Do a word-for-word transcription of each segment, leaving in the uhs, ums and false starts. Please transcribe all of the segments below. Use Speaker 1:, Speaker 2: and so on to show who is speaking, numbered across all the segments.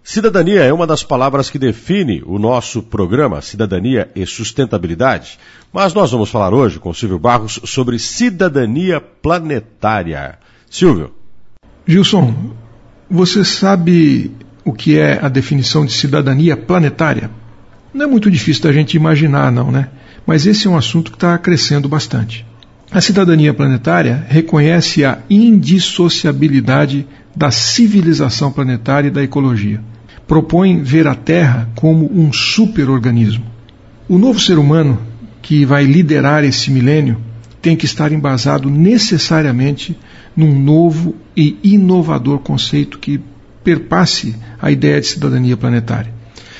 Speaker 1: Cidadania é uma das palavras que define o nosso programa Cidadania e Sustentabilidade, mas nós vamos falar hoje com o Silvio Barros sobre cidadania planetária. Silvio.
Speaker 2: Gilson, você sabe o que é a definição de cidadania planetária? Não é muito difícil da gente imaginar, não, né? Mas esse é um assunto que está crescendo bastante. A cidadania planetária reconhece a indissociabilidade da civilização planetária e da ecologia. Propõe ver a Terra como um superorganismo. O novo ser humano que vai liderar esse milênio tem que estar embasado necessariamente num novo e inovador conceito que perpasse a ideia de cidadania planetária.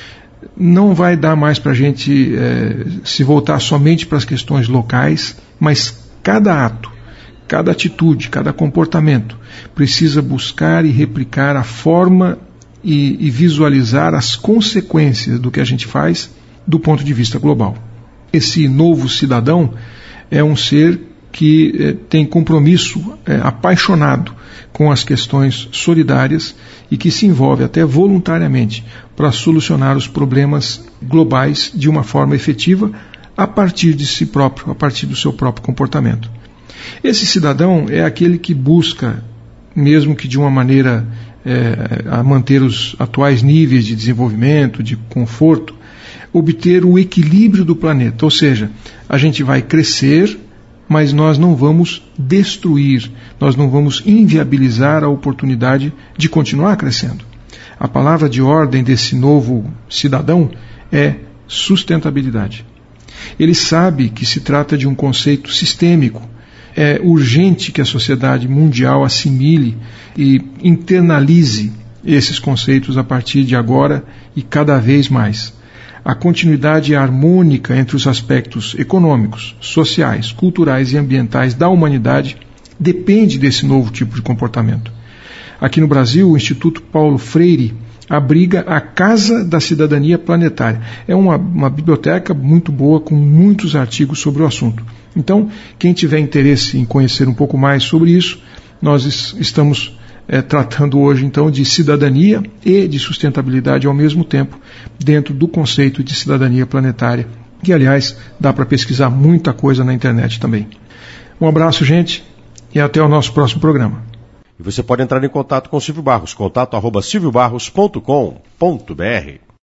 Speaker 2: Não vai dar mais para a gente é, se voltar somente para as questões locais, mas cada ato, cada atitude, cada comportamento precisa buscar e replicar a forma e, e visualizar as consequências do que a gente faz do ponto de vista global. Esse novo cidadão é um ser que eh, tem compromisso eh, apaixonado com as questões solidárias e que se envolve até voluntariamente para solucionar os problemas globais de uma forma efetiva a partir de si próprio, a partir do seu próprio comportamento. Esse cidadão é aquele que busca, mesmo que de uma maneira eh, a manter os atuais níveis de desenvolvimento, de conforto, obter o equilíbrio do planeta, ou seja, a gente vai crescer, mas nós não vamos destruir, nós não vamos inviabilizar a oportunidade de continuar crescendo. A palavra de ordem desse novo cidadão é sustentabilidade. Ele sabe que se trata de um conceito sistêmico. É urgente que a sociedade mundial assimile e internalize esses conceitos a partir de agora e cada vez mais. A continuidade harmônica entre os aspectos econômicos, sociais, culturais e ambientais da humanidade depende desse novo tipo de comportamento. Aqui no Brasil, o Instituto Paulo Freire abriga a Casa da Cidadania Planetária. É uma, uma biblioteca muito boa, com muitos artigos sobre o assunto. Então, quem tiver interesse em conhecer um pouco mais sobre isso, nós estamos É, tratando hoje, então, de cidadania e de sustentabilidade ao mesmo tempo, dentro do conceito de cidadania planetária, que, aliás, dá para pesquisar muita coisa na internet também. Um abraço, gente, e até o nosso próximo programa.
Speaker 1: E você pode entrar em contato com o Silvio Barros, contato arroba silvio barros ponto com ponto br.